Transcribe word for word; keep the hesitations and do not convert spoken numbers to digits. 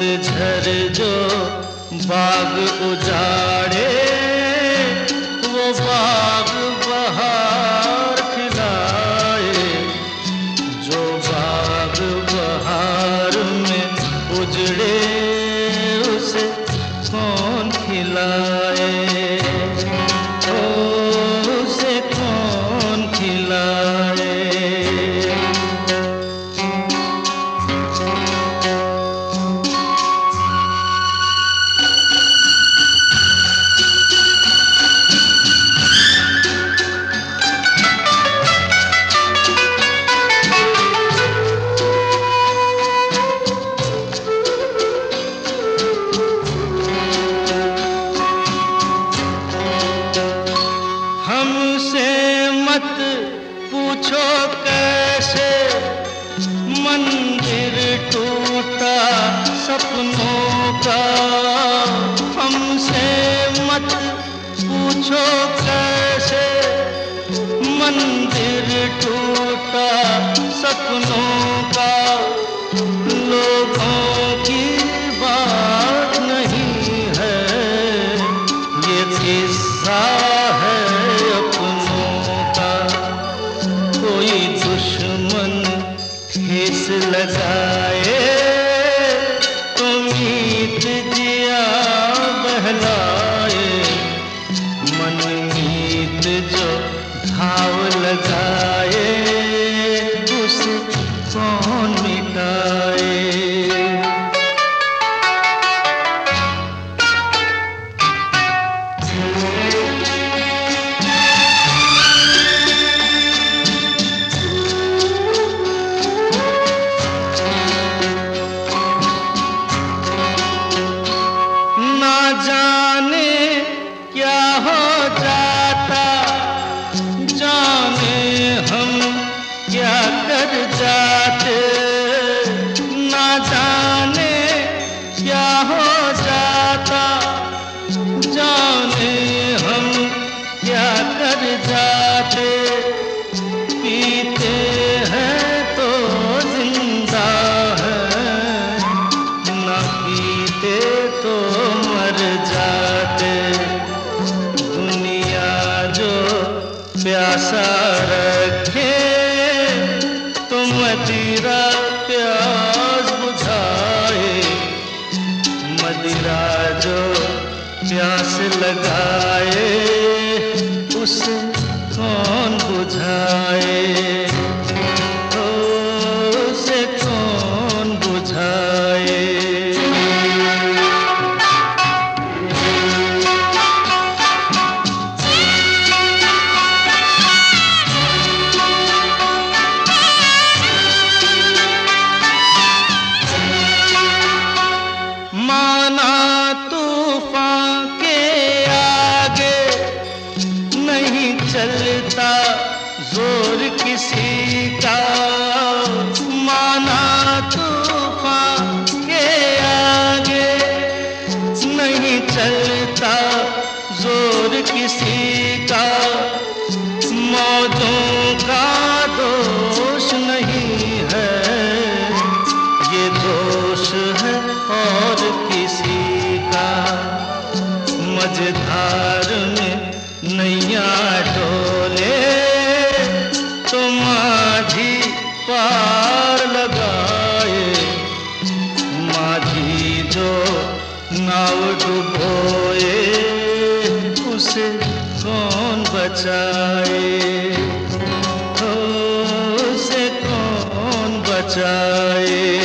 पतझर जो बाग उजाड़े, वो बाग बहार खिलाए। जो बाग बहार में उजड़े, उसे कौन खिलाए? ओ उसे कौन खिलाए? हमसे मत पूछो कैसे मंदिर टूटा सपनों का। हमसे मत पूछो कैसे मंदिर टूटा सपनों का। लोगों की बात नहीं है, ये किस्सा है ठेस लगाए तो मीत जिया बहलाए। मन मीत जो घाव लगाए, उसे कौन मिटाए? जाने क्या हो जाता, जाने हम क्या कर जाते। ना जाने क्या हो जाता, जाने हम क्या कर जाते। पीते हैं तो जिंदा है, ना पीते तो मर जाते। दुनिया जो प्यासा रखे, तो मदिरा प्यास बुझाए। मदिरा जो प्यास लगाए, उसे कौन बुझाए? ओ उसे कौन बुझाए? माना तूफान के आगे नहीं चलता जोर किसी का। माना तूफान के आगे नहीं चलता जोर किसी का। मौजों का दोष नहीं है, ये दोष है और किसी का। मझधार में नैया डोले, तो माझी पार लगाए। माझी जो नाव डुबोए, उसे कौन बचाए? ओ उसे कौन बचाए?